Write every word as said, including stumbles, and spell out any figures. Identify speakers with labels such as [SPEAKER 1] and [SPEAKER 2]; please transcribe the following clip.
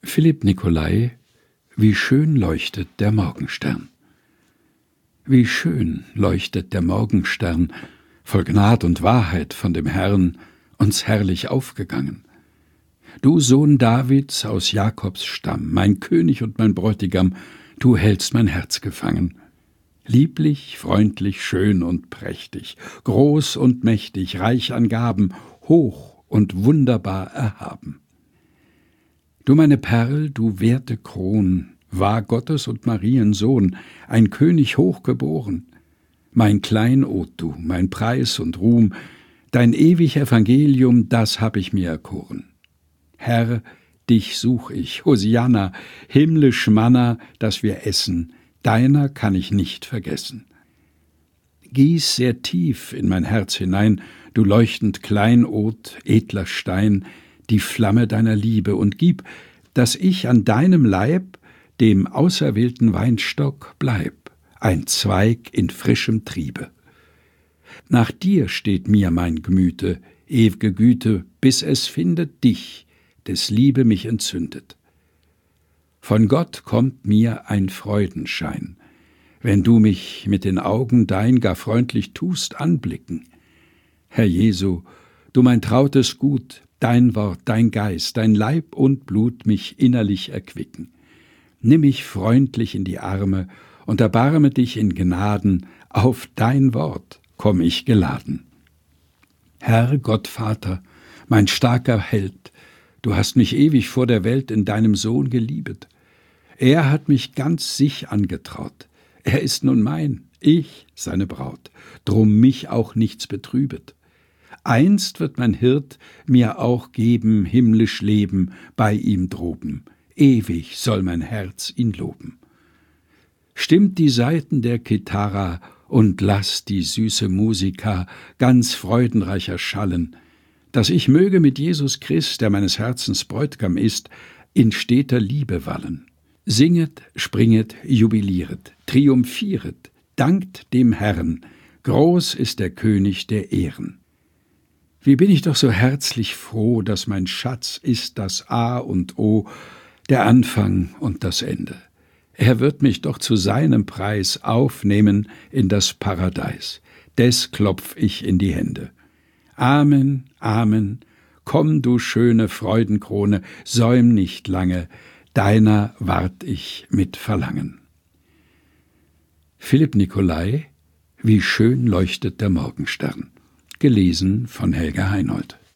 [SPEAKER 1] Philipp Nicolai: Wie schön leuchtet der Morgenstern. Wie schön leuchtet der Morgenstern, voll Gnad und Wahrheit von dem Herrn, uns herrlich aufgegangen. Du Sohn Davids aus Jakobs Stamm, mein König und mein Bräutigam, du hältst mein Herz gefangen. Lieblich, freundlich, schön und prächtig, groß und mächtig, reich an Gaben, hoch und wunderbar erhaben. Du meine Perl, du werte Kron, war Gottes und Marien Sohn, ein König hochgeboren. Mein Kleinod du, mein Preis und Ruhm, dein ewig Evangelium, das hab ich mir erkoren. Herr, dich such ich, Hosianna, himmlisch Manna, das wir essen, deiner kann ich nicht vergessen. Gieß sehr tief in mein Herz hinein, du leuchtend Kleinod, edler Stein, die Flamme deiner Liebe, und gib, dass ich an deinem Leib, dem auserwählten Weinstock, bleib, ein Zweig in frischem Triebe. Nach dir steht mir mein Gemüte, ew'ge Güte, bis es findet dich, des Liebe mich entzündet. Von Gott kommt mir ein Freudenschein, wenn du mich mit den Augen dein gar freundlich tust anblicken. Herr Jesu, du mein trautes Gut, dein Wort, dein Geist, dein Leib und Blut mich innerlich erquicken. Nimm mich freundlich in die Arme und erbarme dich in Gnaden, auf dein Wort komm ich geladen. Herr Gott Vater, mein starker Held, du hast mich ewig vor der Welt in deinem Sohn geliebet. Er hat mich ganz sich angetraut. Er ist nun mein, ich seine Braut, drum mich auch nichts betrübet. Einst wird mein Hirt mir auch geben himmlisch Leben bei ihm droben, ewig soll mein Herz ihn loben. Stimmt die Saiten der Kithara und lasst die süße Musika ganz freudenreich erschallen, dass ich möge mit Jesus Christ, der meines Herzens Bräutigam ist, in steter Liebe wallen. Singet, springet, jubilieret, triumphieret, dankt dem Herrn, groß ist der König der Ehren. Wie bin ich doch so herzlich froh, dass mein Schatz ist das A und O, der Anfang und das Ende. Er wird mich doch zu seinem Preis aufnehmen in das Paradies. Des klopf ich in die Hände. Amen, Amen, komm du schöne Freudenkrone, säum nicht lange, deiner wart ich mit Verlangen. Philipp Nicolai: Wie schön leuchtet der Morgenstern. Gelesen von Helga Heinold.